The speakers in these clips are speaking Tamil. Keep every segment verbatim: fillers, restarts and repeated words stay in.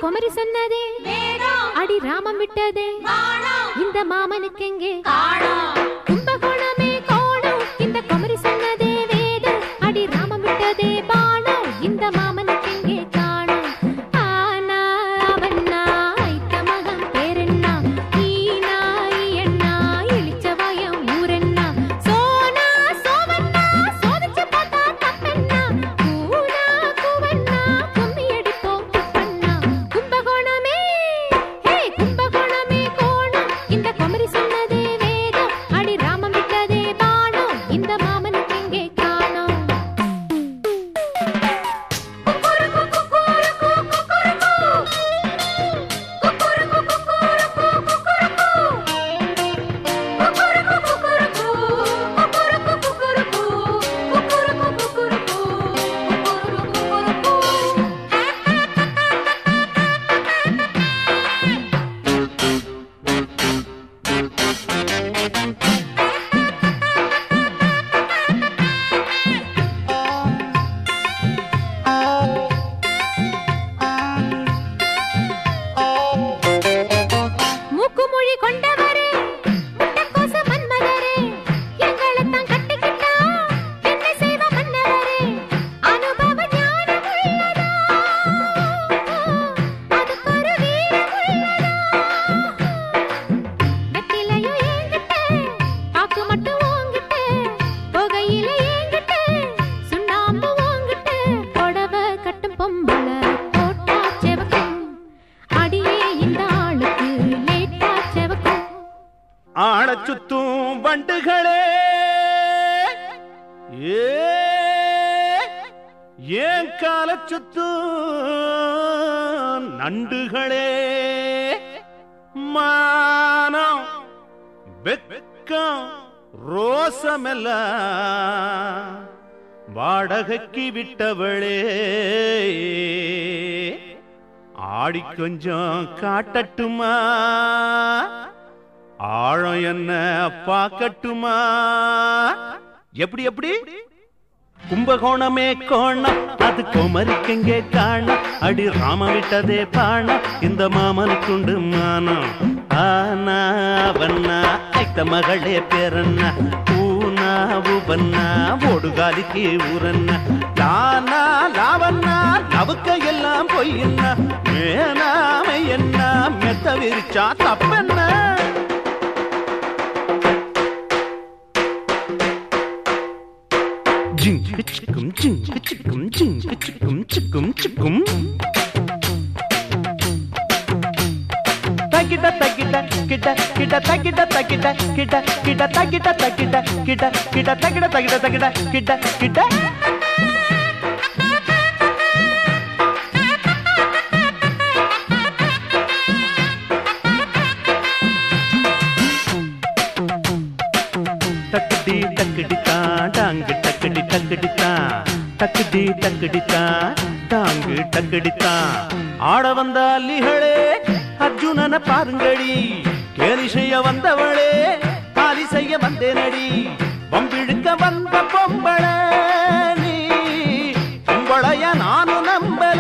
குமரி சொன்னதே அடி ராமம் விட்டதே இந்த மாமனுக்கு எங்கே கும்பகோணமே கோணம் இந்த குமரி சொன்னதே வேதம் அடி ராமம் விட்டதே பாணம் இந்த மாமனுக்கு எங்கே காணோம் ஆனா அவன்னா ஐத்த மகன் பேரென்னா ஈனா எண்ணா இளிச்சவாயம் ஊரென்னா சோனா சோவன்னா சோதிச்ச பார்த்தா தப்பென்னா கூனா கூவன்னா கும்மி அடிப்போம் பண்ணா கும்பகோணமே ஹே கும்பகோணமே கோணம் இந்த குமரி சொன்னதே வேதம் அடி ராமம் விட்டதே பாணம் இந்த மாமனுக்கு எங்கே காணோம் மூக்குமொழி கொண்டவரே முட்டக்கோச மன்மதரே எங்களைத்தான் கட்டிக்கிட்டா என்ன செய்வ மன்னவரே அனுபவ ஞானம் உள்ளதா அதுக்கு ஒரு வீரம் உள்ளதா வெத்திலையோ ஏங்கிட்ட பாக்கு மட்டும் ஓங்கிட்ட புகையில ஏங்கிட்ட சுண்ணாம்பு ஓங்கிட்ட புடவை கட்டும் பொம்பளை போட்டா செவக்கும் அடியே இந்த ஆளுக்கு லேட்டா செவக்கும் ஆளச் சுத்தும் வண்டுகளே ஏ ஏன் காலச் சுத்தும் நண்டுகளே மானம் வெக்கம் ரோசமெல்லாம் வாடகைக்கு விட்டவளே ஆடி கொஞ்சம் காட்டட்டுமா ஆழம் என்ன பாக்கட்டுமா எப்படி எப்படி கும்பகோணமே கோணம் அது குமரிக்கெங்கே காணம் அடி ராம விட்டதே பாணம் இந்த மாமனுக்குண்டு மானம் ஆனா வண்ணா ஐத்த மகளே பேரண்ணா ஊனா உபண்ணா ஓடுகாலிக்கு ஊரண்ணா லானா லாவண்ணா லவுக்க எல்லாம் பொய்யண்ணா மேனாமை என்ன மெத்த விரிச்சா தப்பென்ன ஜிங்கு சிக்கும் ஜிங்கு சிக்கும் ஜிங்கு சிக்கும் சிக்கும் சிக்கும் தகிட தகிட கிட கிட தகிட தகிட கிட கிட தகிட தகிட கிட கிட தகிட தகிட தகிட கிட கிட தக்கடி தக்கடித்தா டாங்கு டக்கடி டக்கடித்தா தக்கடி டக்கடித்தா டாங்கு டக்கடித்தா ஆட வந்த அல்லிகளே அர்ஜுனன பாருங்கடி கேலி செய்ய வந்தவளே காலி செய்ய வந்தேனடி வம்பிழுக்க வந்த பொம்பளை நீ பொம்பளைய நானும் நம்பல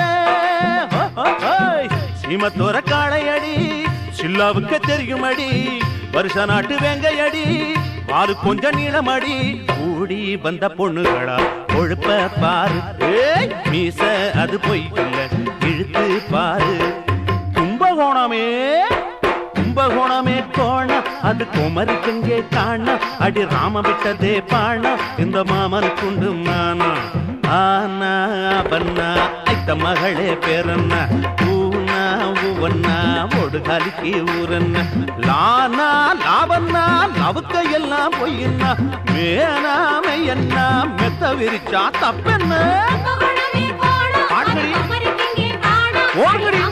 சீமத்தோர காளையடி சில்லாவுக்கு தெரியுமடி வருஷ நாட்டு வெங்கையடி பாரு கொஞ்சம் நீளமடி கூடி வந்த பொண்ணுகளா கொழுப்ப பாரு மீச அது பொய்யில்ல இழுத்து பாரு கும்பகோணமே கும்பகோணமே கோணம் அது குமரிக்கெங்கே காணம் அடி ராம விட்டதே பாணம் இந்த மாமனுக்குண்டு மானம் ஆனா பண்ணா ஐத்த மகளே பேரண்ணா ஊனா உவண்ணா ஒடுகாலிக்கு ஊரண்ணா லானா லாவண்ணா லவுக்க எல்லாம் பொய்யண்ணா மேனாமை என்ன மெத்த விரிச்சா தப்பென்ன ஓடுங்கடி